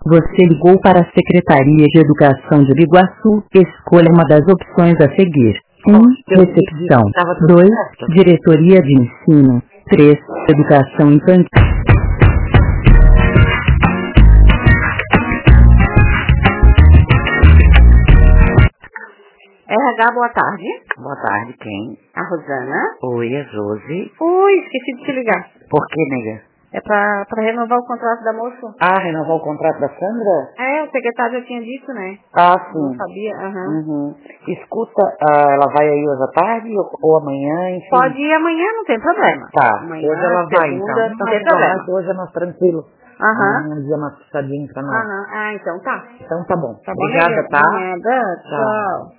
Você ligou para a Secretaria de Educação de Biguaçu. Escolha uma das opções a seguir. 1. Recepção. 2. Diretoria de Ensino. 3. Educação Infantil. RH, boa tarde. Boa tarde, quem? A Rosana. Oi, a Josi. Oi, esqueci de te ligar. Por que, nega? É pra renovar o contrato da moça. Ah, renovar o contrato da Sandra? É, o secretário já tinha dito, né? Ah, sim. Não sabia, Uhum. Escuta, ela vai aí hoje à tarde ou amanhã, enfim? Pode ir amanhã, não tem problema. Tá, Amanhã, hoje ela vai, então. Não tem problema. Hoje é mais tranquilo. Um dia mais puxadinho pra nós. Ah, então tá. Então tá bom. Tá bom, obrigada, nega? tá? Nada, tchau.